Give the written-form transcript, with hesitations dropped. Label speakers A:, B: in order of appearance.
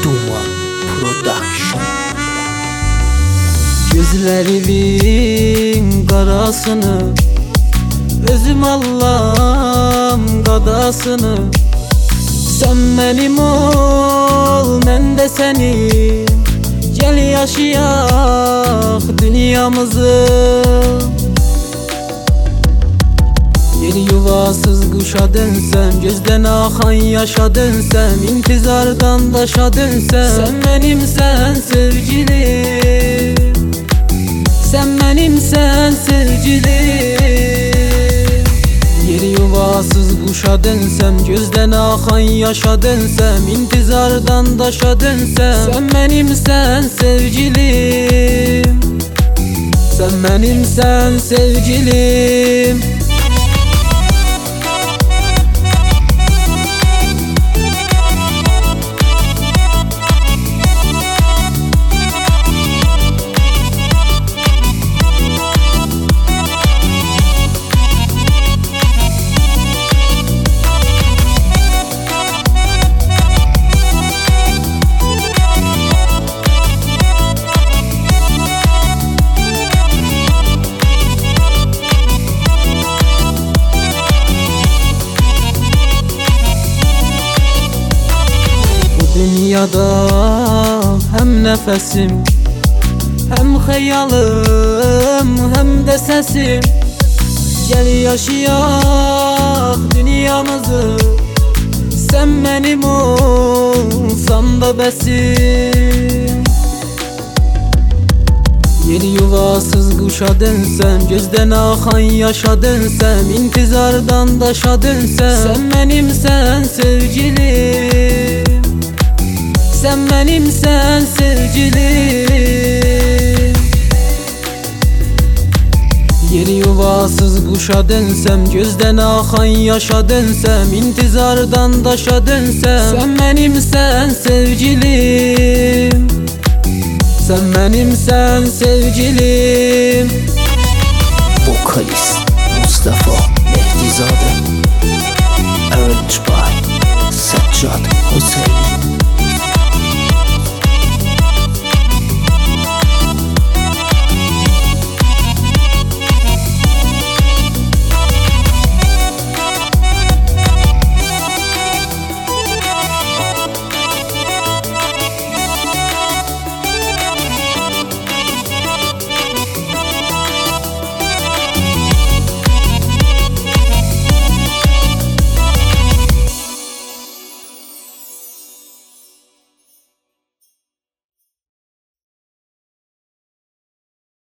A: Duman Production.
B: Gözlerimin qarasını özüm Allah'ım qadasını. Sen benim ol, mən də sənin. Gel yaşayaq dünyamızı. Yeni yuvasız kuşa dönsem, gözden akan yaşa dönsem, intizardan daşa dönsem. Sen benimsen sevgilim, sen benimsen sevgilim. Yeni yuvasız kuşa dönsem, gözden akan yaşa dönsem, intizardan daşa dönsem. Sen benimsen sevgilim, sen benimsen sevgilim. Dünyada hem nefesim, hem hayalım, hem de sesim. Gel yaşayaq dünyamızı. Sen benim olsan da besim. Yeni yuvasız kuşa dönsem, gözden akan yaşa dönsem, intizardan daşa dönsem. Sen benimsen sevgilim, sen benimsen sevgilim. Yeni yuvasız kuşa dönsem, gözden akan yaşa dönsem, intizardan daşa dönsem. Sen benimsen sevgilim, sen benimsen sevgilim.
A: Vokalist